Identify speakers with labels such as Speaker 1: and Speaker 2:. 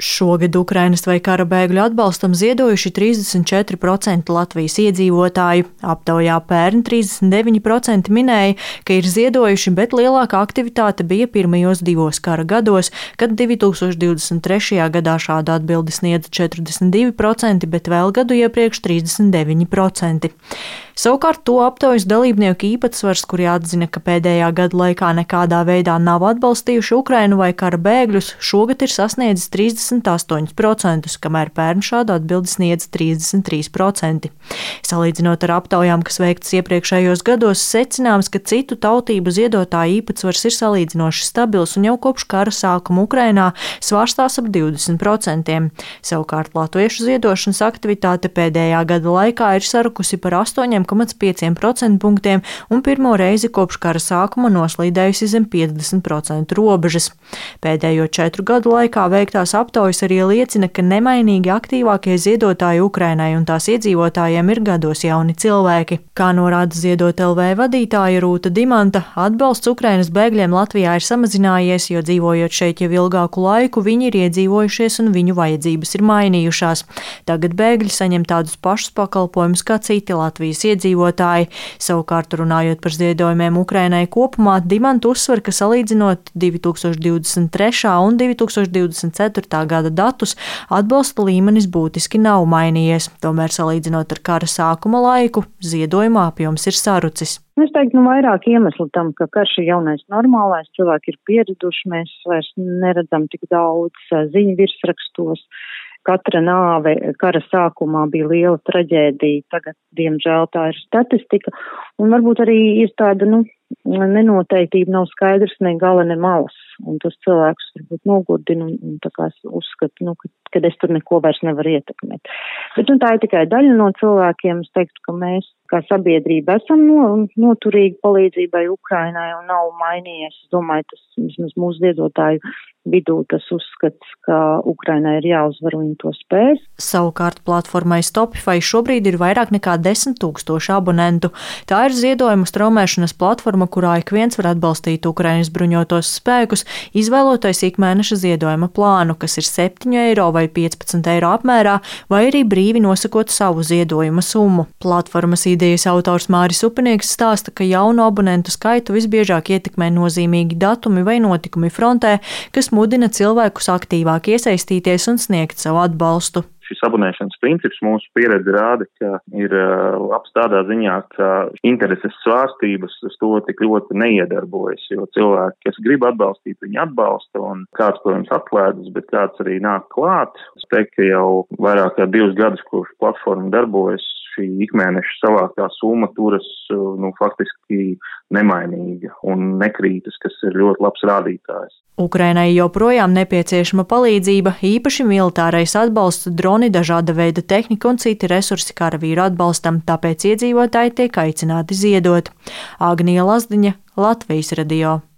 Speaker 1: Šogad Ukrainas vai kara bēgļu atbalstam ziedojuši 34% Latvijas iedzīvotāju. Aptaujā pērn 39% minēja, ka ir ziedojuši, bet lielākā aktivitāte bija pirmajos 2 kara gados, kad 2023. gadā šādu atbildi sniedza 42%, bet vēl gadu iepriekš 39%. Savukārt to aptaujas dalībnieku īpatsvars, kuri atzina, ka pēdējā gada laikā nekādā veidā nav atbalstījuši Ukrainu vai kara bēgļus, šogad ir sasniedzis 38%, kamēr pērn šādu atbildi sniedz 33%. Salīdzinot ar aptaujām, kas veiktas iepriekšējos gados, secināms, ka citu tautību ziedotāju īpatsvars ir salīdzinoši stabils un jau kopš kara sākuma Ukrainā svārstās ap 20%. Savukārt latviešu ziedošanas aktivitāte pēdējā gada laikā ir sarukusi par 8,5% punktiem un pirmo reizi kopš kara sākuma noslīdējusi zem 50% robežas. Pēdējo 4 gadu laikā veiktās aptaujas arī liecina, ka nemainīgi aktīvākie ziedotāji Ukrainai un tās iedzīvotājiem ir gados jauni cilvēki. Kā norāda Ziedot LV vadītāja Rūta Dimanta, atbalsts Ukrainas bēgļiem Latvijā ir samazinājies, jo dzīvojot šeit jau ilgāku laiku, viņi ir iedzīvojušies un viņu vajadzības ir mainījušās. Tagad bēgļi saņem tādus pašus pakalpojumus kā citi Latvijas iedzīvotāji. Savukārt, runājot par ziedojumiem Ukrainai kopumā, Dimanta uzsver, ka salīdzinot 2023. un 2024. gada datus, atbalsta līmenis būtiski nav mainījies. Tomēr, salīdzinot ar kara sākuma laiku, ziedojuma apjoms ir sarucis.
Speaker 2: Es teiktu, vairāk iemeslu tam, ka karš ir jaunais normālais, cilvēki ir pieraduši, mēs vairs neredzam tik daudz ziņu virsrakstos. Katra nāve kara sākumā bija liela traģēdija, tagad, diemžēl, tā ir statistika, un varbūt arī ir tāda, nenoteiktība, nav skaidrs ne gala, ne malas, un tas cilvēks varbūt nogurdina un tā kā uzskata, ka es tur neko vairs nevaru ietekmēt. Bet tā ir tikai daļa no cilvēkiem, es teiktu, ka mēs kā sabiedrība esam noturīgi palīdzībai Ukrainai un nav mainījies. Es domāju, tas vismaz mūsu ziedotāju vidū tas uzskats, ka Ukrainai ir jāuzvar un to spēs.
Speaker 1: Savukārt platformai Stopify šobrīd ir vairāk nekā 10 000 abonentu. Tā ir ziedojuma straumēšanas platforma, kurā ik viens var atbalstīt Ukrainas bruņotos spēkus, izvēloties ikmēneša ziedojuma plānu, kas ir 7 eiro vai 15 eiro apmērā, vai arī brīvi nosakot savu ziedojuma summu. Platformas idejas autors Māris Upinieks stāsta, ka jaunu abonentu skaitu visbiežāk ietekmē nozīmīgi datumi vai notikumi frontē, kas mudina cilvēkus aktīvāk iesaistīties un sniegt savu atbalstu.
Speaker 3: Šis abonēšanas princips mūsu pieredze rāda, ka ir labs tādā ziņā, ka intereses svārstības uz to tik ļoti neiedarbojas, jo cilvēki, kas grib atbalstīt, viņi atbalsta, un kāds, protams, atklēdas, bet kāds arī nāk klāt. Es teiktu, ka jau vairāk kā 2 gadus, kopš platforma darbojas, šī ikmēneša savāktā summa turas faktiski nemainīga un nekrītas, kas ir ļoti labs rādītājs.
Speaker 1: Ukrainai joprojām nepieciešama palīdzība, īpaši militārais atbalsts, droni, dažāda veida tehnika un citi resursi karavīru atbalstam, tāpēc iedzīvotāji tiek aicināti ziedot. Agnija Lazdiņa, Latvijas radio.